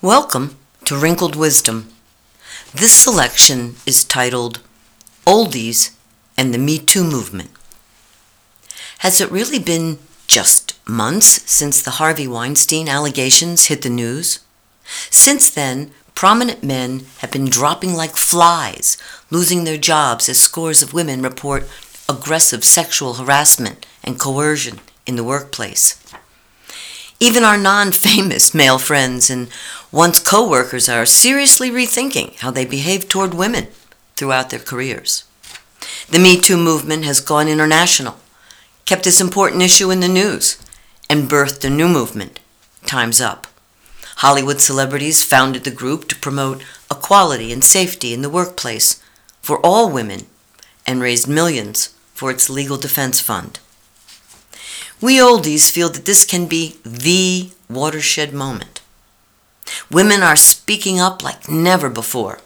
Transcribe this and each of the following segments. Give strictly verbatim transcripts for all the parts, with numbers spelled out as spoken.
Welcome to Wrinkled Wisdom. This selection is titled Oldies and the Me Too Movement. Has it really been just months since the Harvey Weinstein allegations hit the news? Since then, prominent men have been dropping like flies, losing their jobs as scores of women report aggressive sexual harassment and coercion in the workplace. Even our non-famous male friends and once co-workers are seriously rethinking how they behave toward women throughout their careers. The Me Too movement has gone international, kept this important issue in the news, and birthed a new movement, Time's Up. Hollywood celebrities founded the group to promote equality and safety in the workplace for all women and raised millions for its legal defense fund. We oldies feel that this can be the watershed moment. Women are speaking up like never before.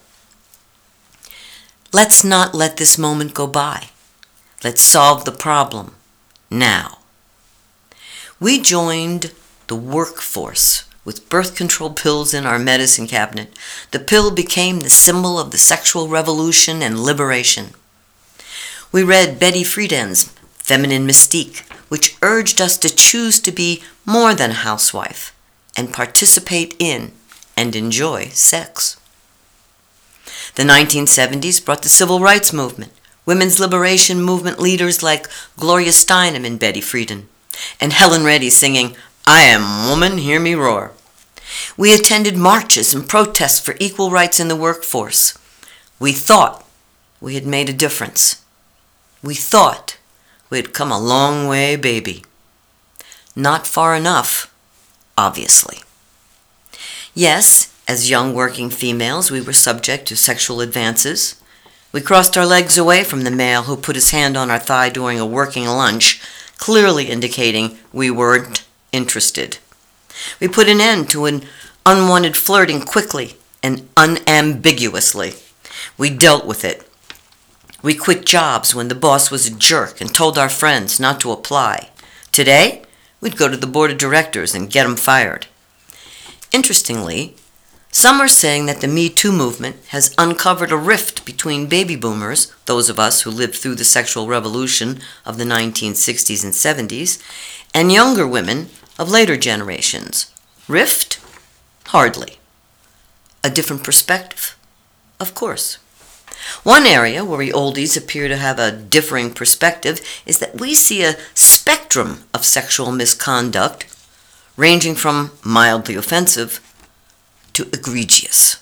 Let's not let this moment go by. Let's solve the problem now. We joined the workforce with birth control pills in our medicine cabinet. The pill became the symbol of the sexual revolution and liberation. We read Betty Friedan's Feminine Mystique, which urged us to choose to be more than a housewife and participate in and enjoy sex. The nineteen seventies brought the civil rights movement, women's liberation movement leaders like Gloria Steinem and Betty Friedan, and Helen Reddy singing, "I am woman, hear me roar." We attended marches and protests for equal rights in the workforce. We thought we had made a difference. We thought we had come a long way, baby. Not far enough, obviously. Yes, as young working females, we were subject to sexual advances. We crossed our legs away from the male who put his hand on our thigh during a working lunch, clearly indicating we weren't interested. We put an end to an unwanted flirting quickly and unambiguously. We dealt with it. We quit jobs when the boss was a jerk and told our friends not to apply. Today, we'd go to the board of directors and get them fired. Interestingly, some are saying that the Me Too movement has uncovered a rift between baby boomers, those of us who lived through the sexual revolution of the nineteen sixties and seventies, and younger women of later generations. Rift? Hardly. A different perspective? Of course. One area where we oldies appear to have a differing perspective is that we see a spectrum of sexual misconduct ranging from mildly offensive to egregious.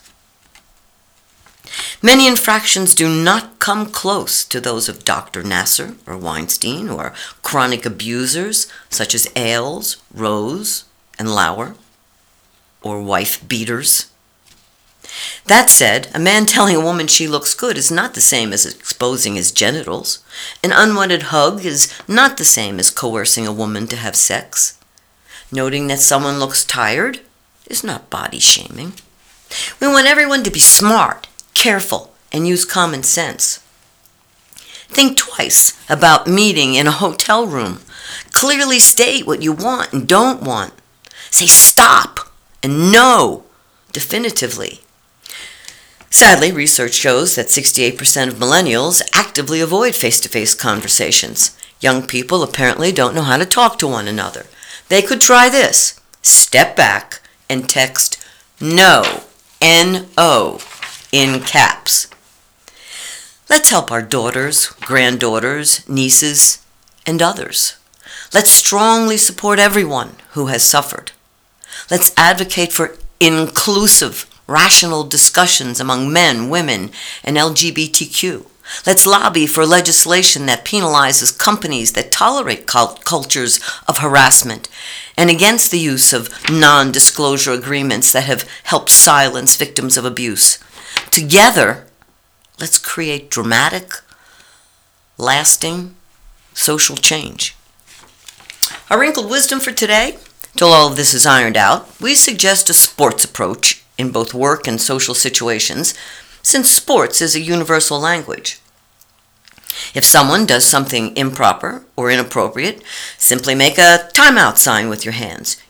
Many infractions do not come close to those of Doctor Nassar or Weinstein or chronic abusers such as Ailes, Rose, and Lauer, or wife beaters. That said, a man telling a woman she looks good is not the same as exposing his genitals. An unwanted hug is not the same as coercing a woman to have sex. Noting that someone looks tired is not body shaming. We want everyone to be smart, careful, and use common sense. Think twice about meeting in a hotel room. Clearly state what you want and don't want. Say stop and no definitively. Sadly, research shows that sixty-eight percent of millennials actively avoid face-to-face conversations. Young people apparently don't know how to talk to one another. They could try this. Step back and text no, N O, in caps. Let's help our daughters, granddaughters, nieces, and others. Let's strongly support everyone who has suffered. Let's advocate for inclusive, rational discussions among men, women, and L G B T Q. Let's lobby for legislation that penalizes companies that tolerate cult- cultures of harassment and against the use of non-disclosure agreements that have helped silence victims of abuse. Together, let's create dramatic, lasting social change. Our wrinkled wisdom for today, till all of this is ironed out, we suggest a sports approach in both work and social situations, since sports is a universal language. If someone does something improper or inappropriate, simply make a timeout sign with your hands.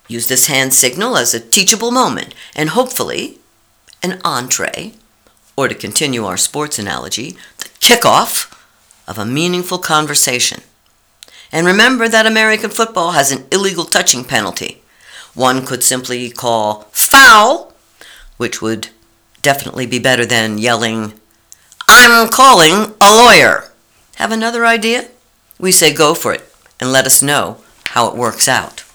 Use this hand signal as a teachable moment and hopefully an entree, or to continue our sports analogy, the kickoff of a meaningful conversation. And remember that American football has an illegal touching penalty. One could simply call foul, which would definitely be better than yelling, "I'm calling a lawyer." Have another idea? We say go for it and let us know how it works out.